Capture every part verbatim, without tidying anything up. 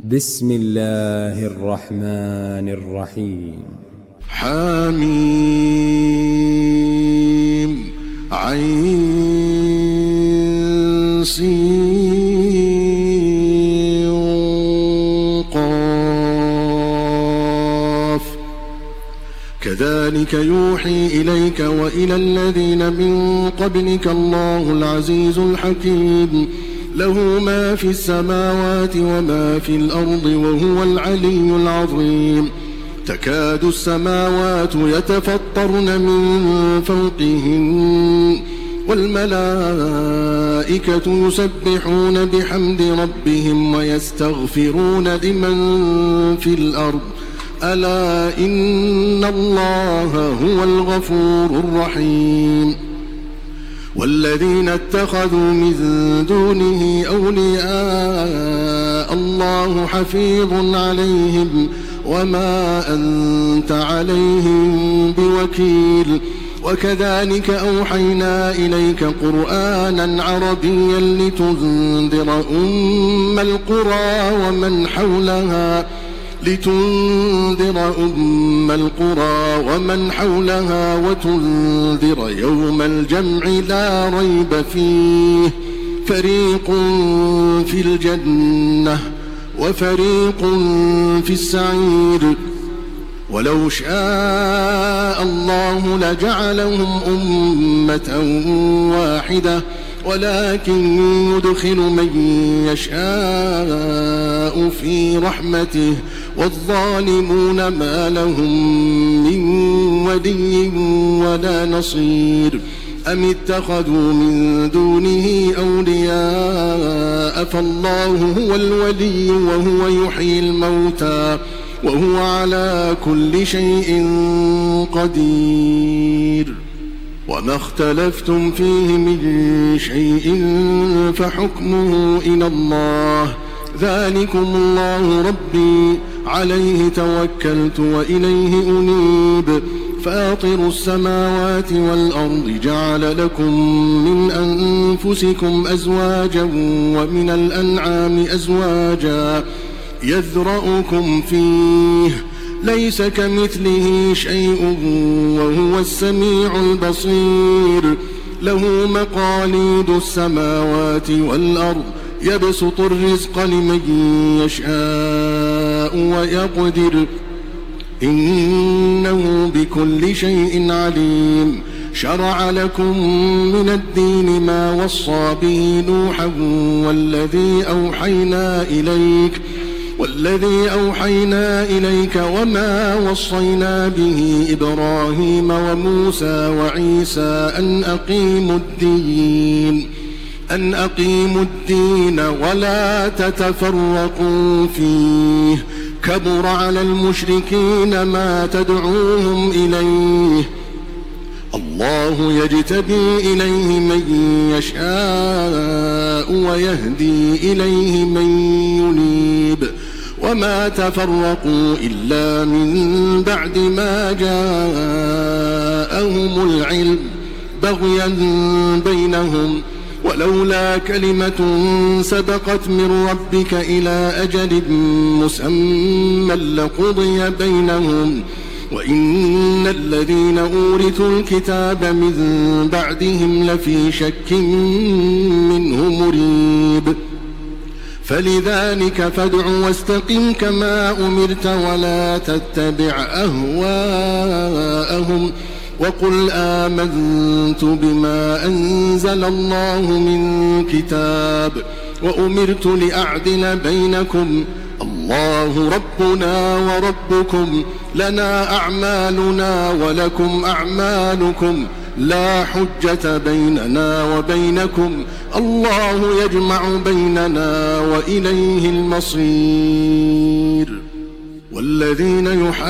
بسم الله الرحمن الرحيم. حميم عين سين قاف كذلك يوحي إليك وإلى الذين من قبلك الله العزيز الحكيم له ما في السماوات وما في الأرض وهو العلي العظيم. تكاد السماوات يتفطرن من فوقهن والملائكة يسبحون بحمد ربهم ويستغفرون لمن في الأرض ألا إن الله هو الغفور الرحيم. والذين اتخذوا من دونه أولياء الله حفيظ عليهم وما أنت عليهم بوكيل. وكذلك أوحينا إليك قرآنا عربيا لتنذر أم القرى ومن حولها لتنذر أم القرى ومن حولها وتنذر يوم الجمع لا ريب فيه فريق في الجنة وفريق في السعير. ولو شاء الله لجعلهم أمة واحدة ولكن يدخل من يشاء في رحمته والظالمون ما لهم من ولي ولا نصير. أم اتخذوا من دونه أولياء فالله هو الولي وهو يحيي الموتى وهو على كل شيء قدير. وما اختلفتم فيه من شيء فحكمه إلى الله ذلكم الله ربي عليه توكلت وإليه أنيب. فاطر السماوات والأرض جعل لكم من أنفسكم أزواجا ومن الأنعام أزواجا يذرأكم فيه ليس كمثله شيء وهو السميع البصير. له مقاليد السماوات والأرض يبسط الرزق لمن يشاء ويقدر إنه بكل شيء عليم. شرع لكم من الدين ما وصى به نوحا والذي أوحينا إليك والذي أوحينا إليك وما وصينا به إبراهيم وموسى وعيسى أن أقيموا الدين أن أقيموا الدين ولا تتفرقوا فيه كبر على المشركين ما تدعوهم إليه. الله يجتبي إليه من يشاء ويهدي إليه من ينيب. وما تفرقوا إلا من بعد ما جاءهم العلم بغيا بينهم ولولا كلمة سبقت من ربك إلى أجل مسمى لقضي بينهم وإن الذين أورثوا الكتاب من بعدهم لفي شك منه مريب. فلذلك فادع واستقم كما أمرت ولا تتبع أهواءهم وقل آمنت بما أنزل الله من كتاب وأمرت لأعدل بينكم الله ربنا وربكم لنا أعمالنا ولكم أعمالكم لا حجة بيننا وبينكم الله يجمع بيننا وإليه المصير. والذين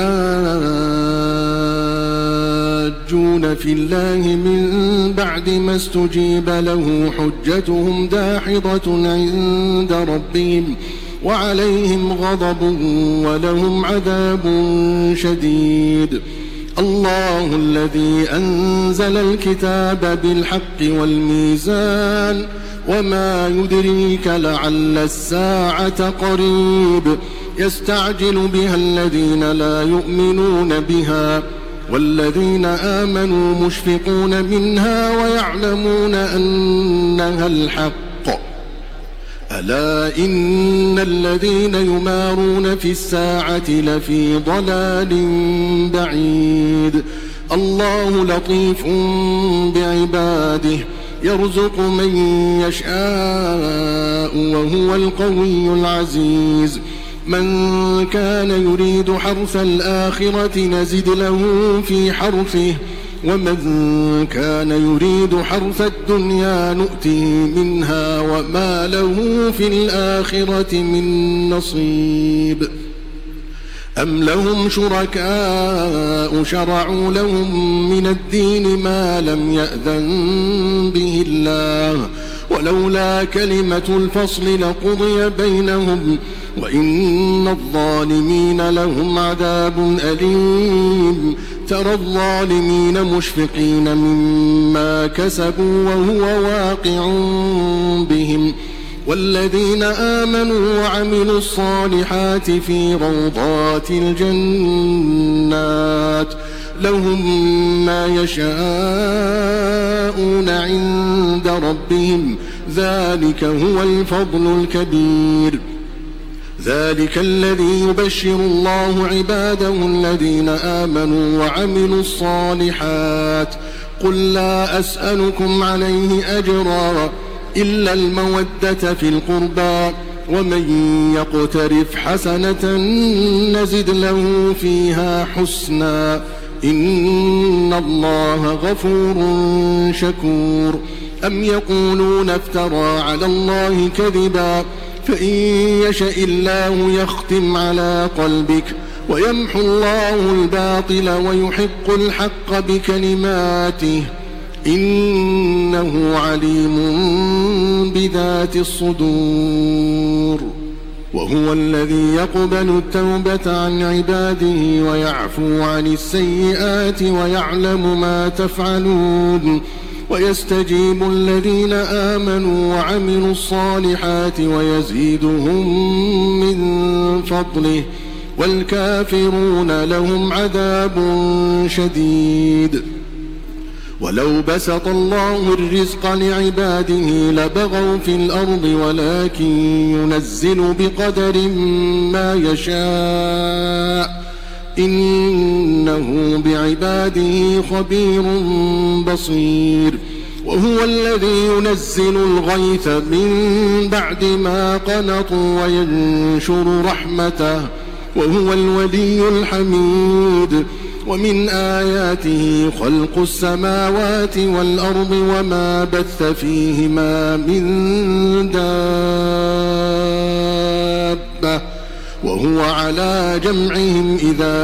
يحاجون في الله من بعد ما استجيب له حجتهم داحضة عند ربهم وعليهم غضب ولهم عذاب شديد. الله الذي أنزل الكتاب بالحق والميزان وما يدريك لعل الساعة قريب يستعجل بها الذين لا يؤمنون بها والذين آمنوا مشفقون منها ويعلمون أنها الحق ألا إن الذين يمارون في الساعة لفي ضلال بعيد الله لطيف بعباده يرزق من يشاء وهو القوي العزيز من كان يريد حرث الآخرة نزد له في حرثه ومن كان يريد حرث الدنيا نؤته منها وما له في الآخرة من نصيب أم لهم شركاء شرعوا لهم من الدين ما لم يأذن به الله ولولا كلمة الفصل لقضي بينهم وإن الظالمين لهم عذاب أليم ترى الظالمين مشفقين مما كسبوا وهو واقع بهم والذين آمنوا وعملوا الصالحات في روضات الجنات لهم ما يشاءون عند ربهم ذلك هو الفضل الكبير ذلك الذي يبشر الله عباده الذين آمنوا وعملوا الصالحات قل لا أسألكم عليه أجرا إلا المودة في القربى ومن يقترف حسنة نزد له فيها حسنا إن الله غفور شكور أم يقولون افترى على الله كذبا فإن يشأ الله يختم على قلبك ويمحو الله الباطل ويحق الحق بكلماته إنه عليم بذات الصدور وهو الذي يقبل التوبة عن عباده ويعفو عن السيئات ويعلم ما تفعلون ويستجيب الذين آمنوا وعملوا الصالحات ويزيدهم من فضله والكافرون لهم عذاب شديد ولو بسط الله الرزق لعباده لبغوا في الأرض ولكن ينزل بقدر ما يشاء إنه بعباده خبير بصير وهو الذي ينزل الغيث من بعد ما قنطوا وينشر رحمته وهو الولي الحميد ومن آياته خلق السماوات والأرض وما بث فيهما من دابة وهو على جمعهم إذا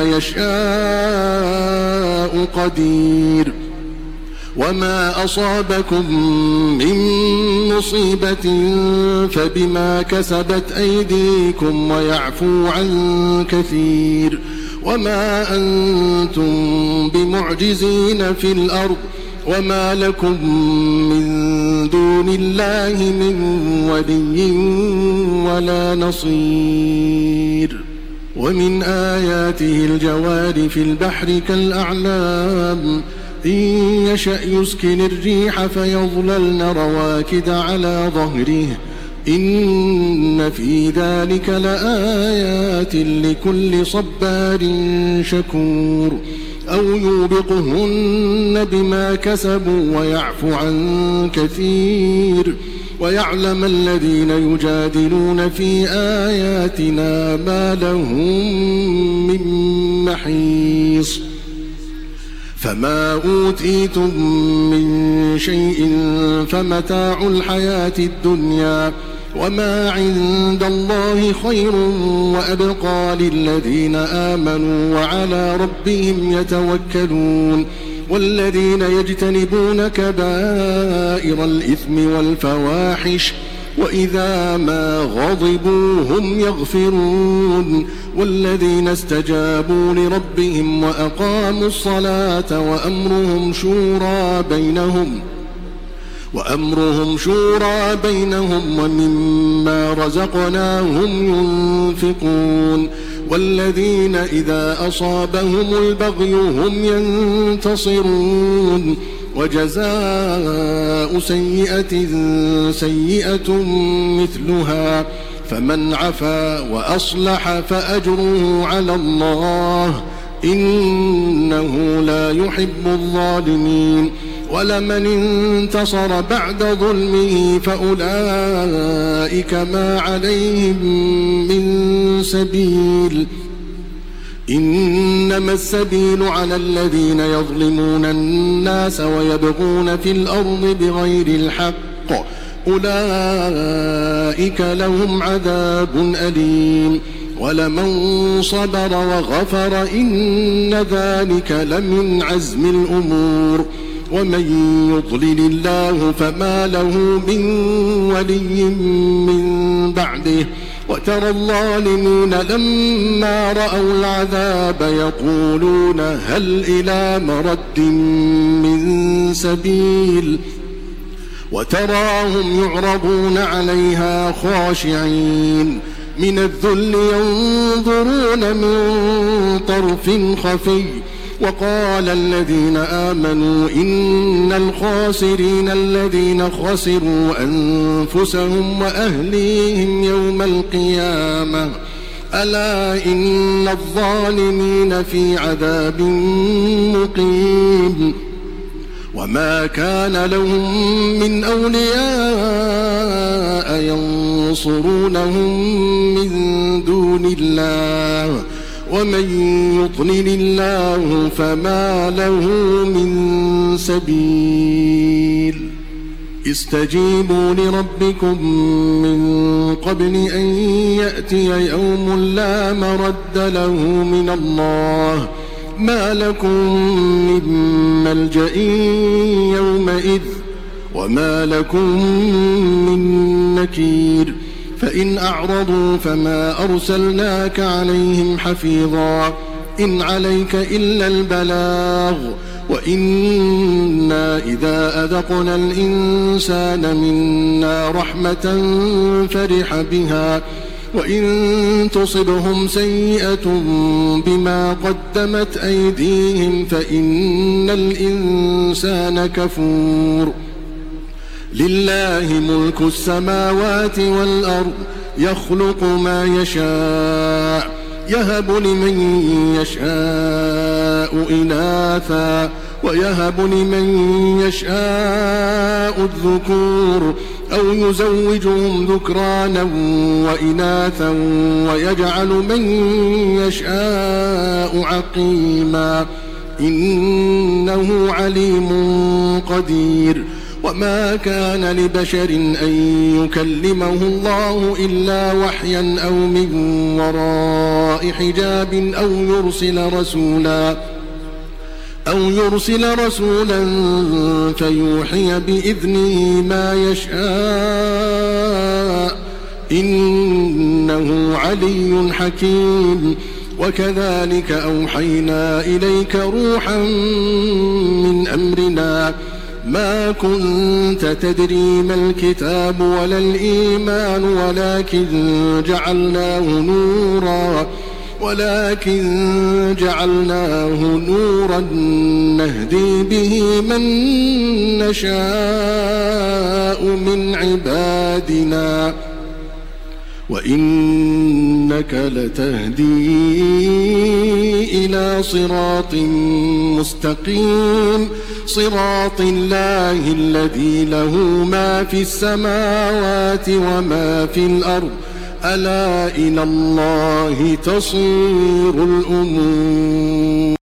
يشاء قدير وما أصابكم من مصيبة فبما كسبت أيديكم ويعفو عن كثير وما أنتم بمعجزين في الأرض وما لكم من دون الله من ولي ولا نصير ومن آياته الجوار في البحر كالأعلام إن يشأ يسكن الريح فيظللن رواكد على ظهره إن في ذلك لآيات لكل صبار شكور أو يوبقهن بما كسبوا ويعفو عن كثير ويعلم الذين يجادلون في آياتنا ما لهم من محيص فما أوتيتم من شيء فمتاع الحياة الدنيا وما عند الله خير وأبقى للذين آمنوا وعلى ربهم يتوكلون والذين يجتنبون كبائر الإثم والفواحش وإذا ما غضبوا هم يغفرون والذين استجابوا لربهم وأقاموا الصلاة وأمرهم شورى بينهم وأمرهم شورى بينهم ومما رزقناهم ينفقون والذين إذا أصابهم البغي هم ينتصرون وجزاء سيئة سيئة مثلها فمن عفا وأصلح فأجره على الله إنه لا يحب الظالمين ولمن انتصر بعد ظلمه فأولئك ما عليهم من سبيل إنما السبيل على الذين يظلمون الناس ويبغون في الأرض بغير الحق أولئك لهم عذاب أليم ولمن صبر وغفر إن ذلك لمن عزم الأمور ومن يضلل الله فما له من ولي من بعده وترى الظالمين لما رأوا العذاب يقولون هل إلى مرد من سبيل وتراهم يعرضون عليها خاشعين من الذل ينظرون من طرف خفي وقال الذين آمنوا إن الخاسرين الذين خسروا أنفسهم وأهليهم يوم القيامة ألا إن الظالمين في عذاب مقيم وما كان لهم من أولياء ينصرونهم من دون الله ومن يضلل الله فما له من سبيل استجيبوا لربكم من قبل أن يأتي يوم لا مرد له من الله ما لكم من ملجأ يومئذ وما لكم من نكير فإن أعرضوا فما أرسلناك عليهم حفيظا إن عليك إلا البلاغ وإنا إذا أذقنا الإنسان منا رحمة فرح بها وإن تصبهم سيئة بما قدمت أيديهم فإن الإنسان كفور لله ملك السماوات والأرض يخلق ما يشاء يهب لمن يشاء إناثا ويهب لمن يشاء الذكور أو يزوجهم ذكرانا وإناثا ويجعل من يشاء عقيما إنه عليم قدير وما كان لبشر أن يكلمه الله إلا وحيا أو من وراء حجاب أو يرسل رسولا أو يرسل رسولا فيوحي بإذنه ما يشاء إنه علي حكيم وكذلك أوحينا إليك روحا من أمرنا ما كنت تدري ما الكتاب ولا الإيمان ولكن جعلناه نورا ولكن جعلناه نورا نهدي به من نشاء من عبادنا وإنك لتهدي إلى صراط مستقيم صراط الله الذي له ما في السماوات وما في الأرض ألا إلى الله تصير الأمور.